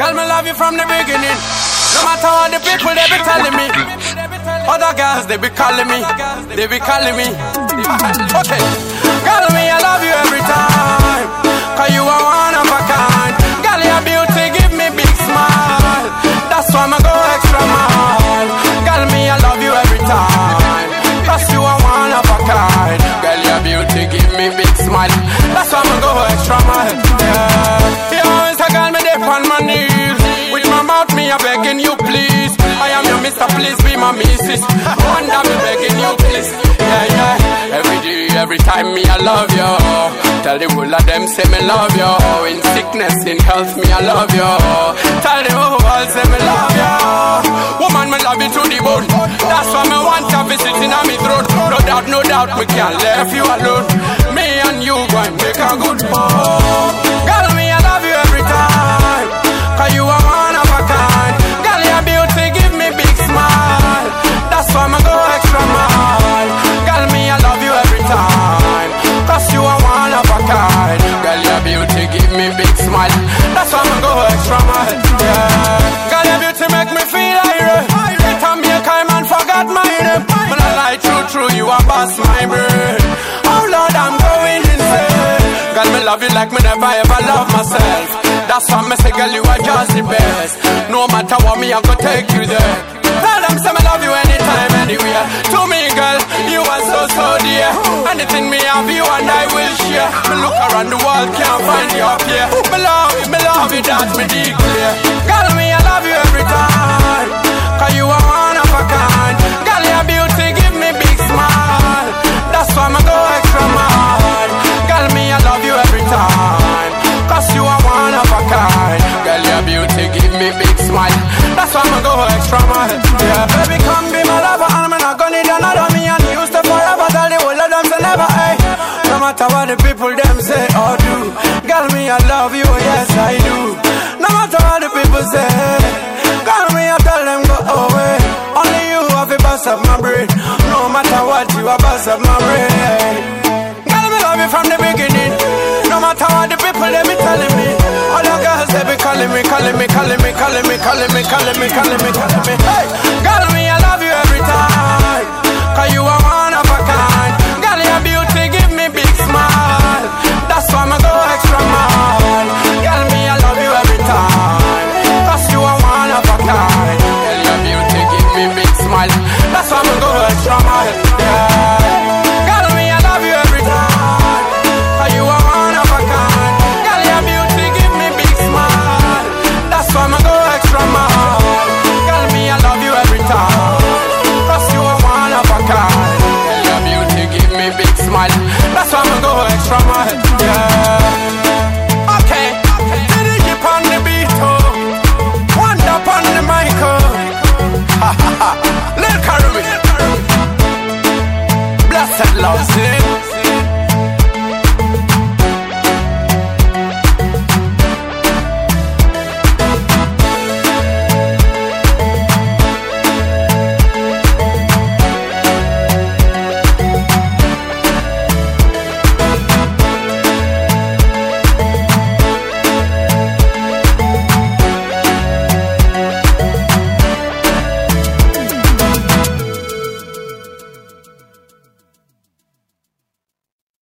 Girl, me love you from the beginning. No matter what the people they be telling me. Other girls they be calling me. They be calling me. Okay. Girl, me I love you every time. Cause you are one of a kind. Girl, your beauty give me big smile. That's why I go extra mile. Girl, me I love you every time. Cause you are one of a kind. Girl, your beauty give me big smile. That's why I go extra mile. Yeah. You always a girl me dip on my knees. With my mouth me a begging you please. I am your Mr. Please be my missus. Wonder me begging you please. Yeah, yeah. Every day, every time me I love you. Tell the whole of them say me love you. In sickness, in health me I love you. Tell the whole world say me love you. Woman me love you to the bone. That's why me want to visit in me throat. No doubt me can't leave you alone. Me and you go and make a good home. Girl, me I love you every time. Cause you are one of a kind. Girl, your beauty give me big smile. That's why I go extra mile. Girl, me I love you every time. Cause you are one of a kind. Girl, your beauty give me big smile. That's why I go extra mile. Yeah. Girl, your beauty make me feel irate. It and me a kind man forgot my name. When I lie true, you are past my brain. Oh Lord, I'm going insane. Girl, me love you like me never ever love myself. That's why me say, girl, you are just the best. No matter what me, I go take you there. Tell them say me love you anytime, anywhere. To me, girl, you are so dear. Anything me have you and I will share. Me look around the world, can't find you up here. Me love you, that's me declare. Girl, me I love you every time. Cause you are one of a kind. Girl, your beauty give me big smile. That's why I go extra mile. Girl, me I love you every time. Cause you are one of a kind. Girl, your beauty give me big smile. That's why I go extra mile. Yeah, baby, come be my lover. And I'm not gonna need another. Me and you stay forever. Tell the whole of them say never, hey. No matter what the people them say or do. Girl, me I love you, yes I do. No matter what the people say. Girl, me I tell them go away. Only you have a bust up my brain. No matter what you have bust up my brain. Girl, me love you from the beginning. No matter what the people they be telling me. All the girls they be calling me. Hey, girl, me I love you every time. Cause you are